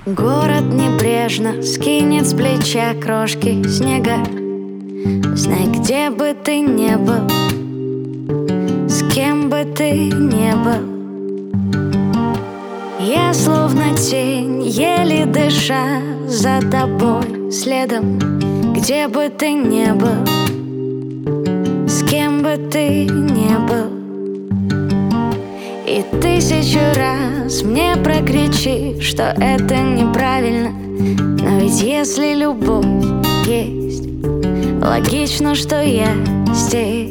Город небрежно скинет с плеча крошки снега. Знай, где бы ты не был, с кем бы ты не был, я словно тень, еле дыша за тобой следом. Где бы ты не был, с кем бы ты не был, и 1000 раз мне прокричи, что это неправильно. Но ведь если любовь есть, логично, что я здесь.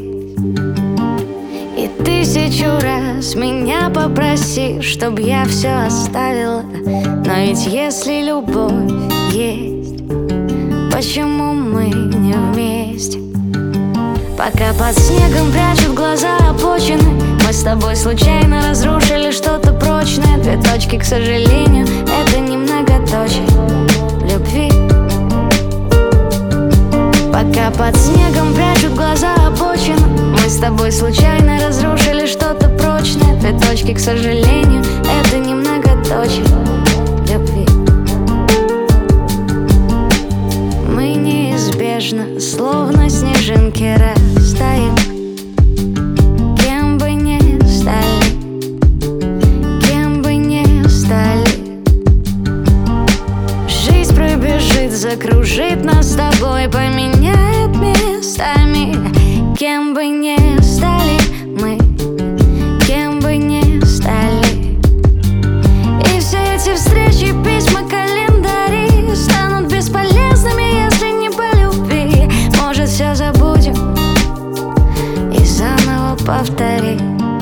И 1000 раз меня попроси, чтоб я все оставила. Но ведь если любовь есть, почему мы не вместе? Пока под снегом прячут глаза обочины, мы с тобой случайно разрушили что-то прочное. 2 точки, к сожалению, это не многоточие любви. Пока под снегом прячут глаза обочины, мы с тобой случайно разрушили что-то прочное. 2 точки, к сожалению, это не многоточие любви. Мы неизбежно, словно снежинки, растаем. Кем бы ни стали, кем бы ни стали, жизнь пробежит, закружит нас с тобой, поменяет местами. Кем бы ни стали мы, кем бы ни стали, и все эти встречи, письма, календари станут бесполезными, если не по любви. Может, все забудем и заново повтори.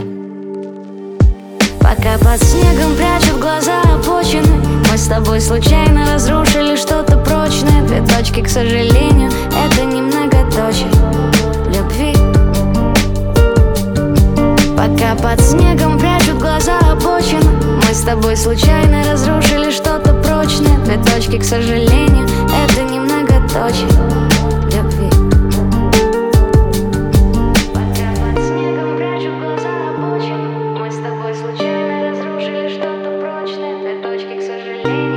Пока под снегом прячут глаза обочины, мы с тобой случайно разрушили что-то прочное. 2 точки, к сожалению, это не многоточие любви. Пока под снегом прячут глаза обочины, мы с тобой случайно разрушили что-то прочное. 2 точки, к сожалению, это не многоточие любви. Пока под снегом прячут глаза обочины, мы с тобой случайно разрушили что-то прочное. 2 точки, к сожалению.